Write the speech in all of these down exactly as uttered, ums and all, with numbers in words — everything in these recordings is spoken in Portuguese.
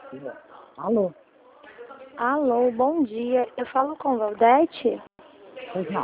Alô? Alô, bom dia. Eu falo com Valdete? Pois não.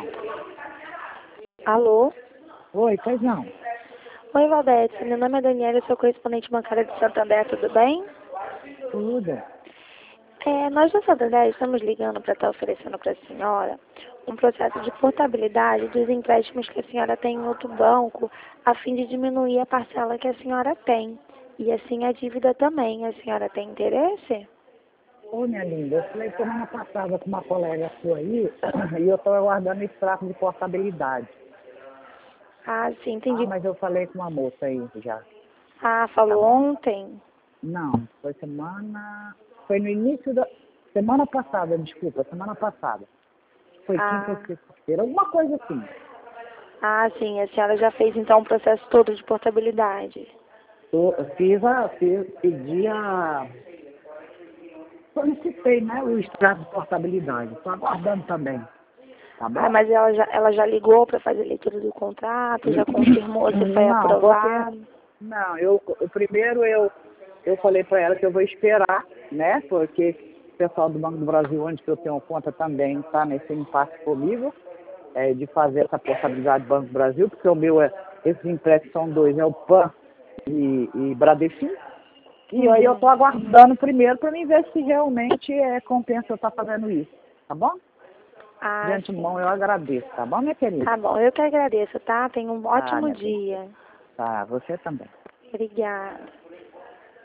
Alô? Oi, pois não. Oi, Valdete. Meu nome é Daniela, eu sou correspondente bancária de Santander, tudo bem? Tudo. É, nós do Santander estamos ligando para estar oferecendo para a senhora um processo de portabilidade dos empréstimos que a senhora tem em outro banco, a fim de diminuir a parcela que a senhora tem. E assim a dívida também. A senhora tem interesse? Ô, minha linda, eu falei semana passada com uma colega sua aí e eu estou aguardando esse trato de portabilidade. Ah, sim, Ah, entendi. mas eu falei com uma moça aí já. Ah, Tá falou bom? ontem? Não, foi semana... Foi no início da... Semana passada, desculpa, semana passada. Foi quinta ou Ah, sexta-feira, alguma coisa assim. ah, sim, a senhora já fez então o processo todo de portabilidade. Eu eu fiz a... Fiz, pedi a... Solicitei, né, o extrato de portabilidade. Estou aguardando também. Tá Ah, bom? mas ela já, ela já ligou para fazer a leitura do contrato, já confirmou se foi Não, porque... aprovado. Não, eu, eu primeiro eu, eu falei para ela que eu vou esperar, né? Porque o pessoal do Banco do Brasil, onde que eu tenho conta também, está nesse impasse comigo, é, de fazer essa portabilidade do Banco do Brasil, porque o meu, é, esses empréstimos são dois, é o PAN e, e Bradesco. E aí eu estou Uhum. aguardando primeiro para mim ver se realmente é, compensa eu estar fazendo isso, tá bom? De Ah, antemão sim. eu agradeço, tá bom, minha querida? Tá bom, eu que agradeço, tá? Tenha um Tá, ótimo minha filha. dia. Tá, você também. Obrigada.